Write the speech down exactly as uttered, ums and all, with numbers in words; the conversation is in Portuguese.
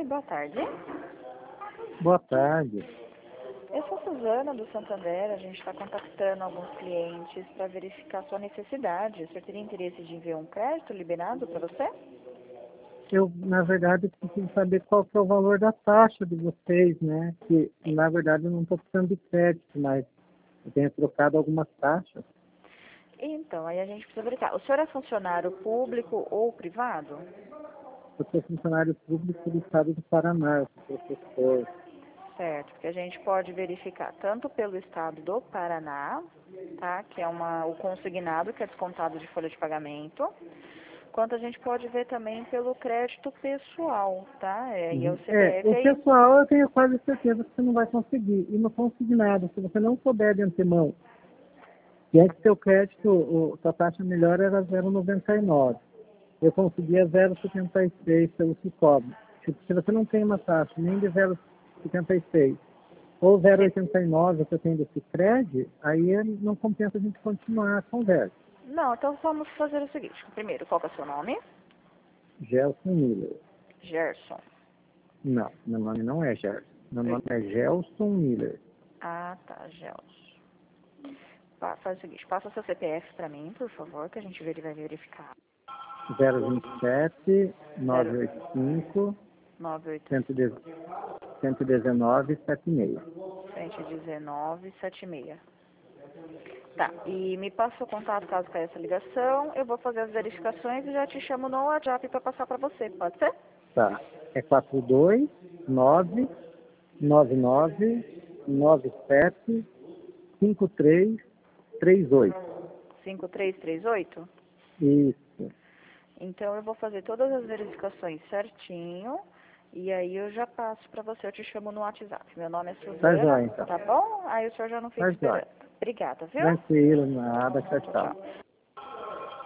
Oi, boa tarde. Boa tarde. Eu sou a Suzana, do Santander. A gente está contactando alguns clientes para verificar sua necessidade. Você teria interesse de enviar um crédito liberado para você? Eu, na verdade, preciso saber qual que é o valor da taxa de vocês, né? Que, na verdade, eu não estou precisando de crédito, mas eu tenho trocado algumas taxas. Então, aí a gente precisa verificar. O senhor é funcionário público ou privado? Eu sou funcionário público do estado do Paraná, eu sou professor. Certo, porque a gente pode verificar tanto pelo estado do Paraná, tá? Que é uma, o consignado, que é descontado de folha de pagamento, quanto a gente pode ver também pelo crédito pessoal, tá? É, e é o Uhum. É, C P F o aí. pessoal eu tenho quase certeza que você não vai conseguir. E no consignado, se você não souber de antemão, que antes seu crédito, o, sua taxa melhor era zero vírgula noventa e nove. Eu conseguia zero vírgula setenta e seis pelo Cicobi. Tipo, se você não tem uma taxa nem de zero vírgula setenta e seis ou zero vírgula oitenta e nove você tem desse crédito, aí não compensa a gente continuar a conversa. Não, então vamos fazer o seguinte. Primeiro, qual que é o seu nome? Gelson Miller. Gerson. Não, meu nome não é Gerson. Meu Oi. nome é Gelson Miller. Ah, tá, Gelson. Pa- Faz o seguinte, passa seu C P F para mim, por favor, que a gente veri- vai verificar. zero vinte e sete, Zero novecentos e oitenta e cinco, nove oito cento e dezenove, setenta e seis. cento e dezenove setenta e seis. Tá, e me passa o contato caso caia essa ligação. Eu vou fazer as verificações e já te chamo no WhatsApp para passar para você, pode ser? Tá. É quatro dois nove nove nove nove sete cinco três três oito. cinco três três oito? Isso. Então eu vou fazer todas as verificações certinho e aí eu já passo para você, eu te chamo no WhatsApp. Meu nome é Tá Suzana, jóia, então. tá bom? Aí o senhor já não fica Tá jóia. esperando. Obrigada, viu? Tranquilo, nada. Tchau, Tchau, tchau. tchau.